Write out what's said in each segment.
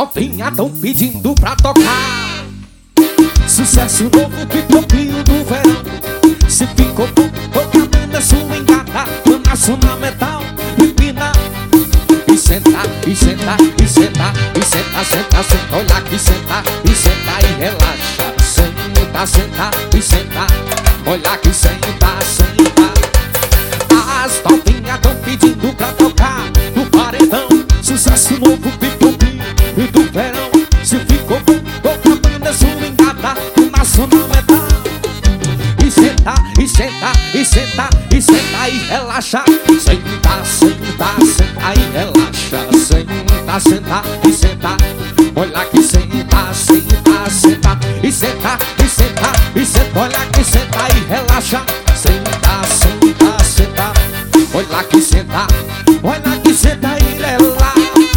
novinhas tão pedindo pra tocar. Sucesso novo, pipopinho do verão. Se ficou bom, toca a banda sua engata. Amasso na metal, empina. E senta, e senta, e senta, e senta, senta, senta. Olha aqui, senta, e senta e relaxa. Senta, senta, e senta. Olha aqui, senta, senta. As novinhas tão pedindo pra tocar no paredão. Sucesso novo, pipopinho do verão. Se ficou bom, toca a banda sua engata. Amasso na metal. E senta, e senta, e senta, e senta e relaxa. Senta, senta, senta e relaxa. Senta, senta e senta. Olha que senta, senta, senta. E senta, e senta, e senta. Olha que senta e relaxa. Senta, senta, senta. Olha que senta, olha que senta e relaxa.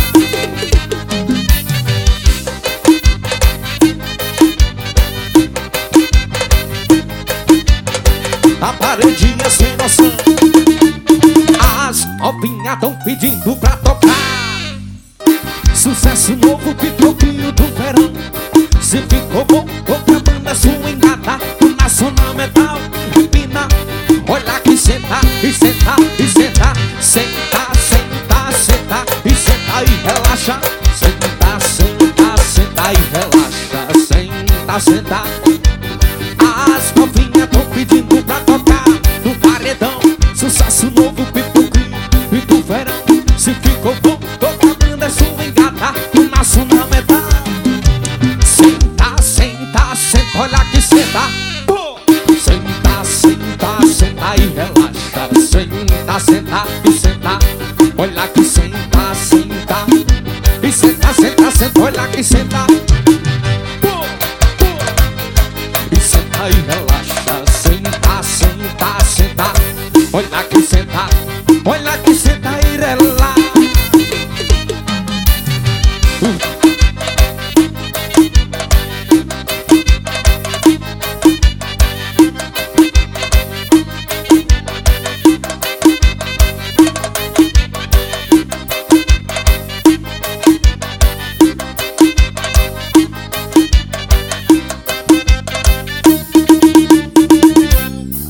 A paredinha sem noção. As novinhas tão pedindo pra tocar. Sucesso novo, pipopinho do verão. Se ficou bom, outra banda sua engata. Amasso na metal, empina. Olha que senta, e senta, e senta. Senta, senta, senta. E senta e relaxa. Senta, senta, senta e relaxa. Senta, senta. As novinhas tão pedindo pra tocar no paredão. Sucesso novo, pipopinho do verão. Se ficou bom, toca a banda sua engata. Amasso na metal. Senta, senta, senta. Olha que senta. Senta, senta, senta e relaxa. Senta, senta.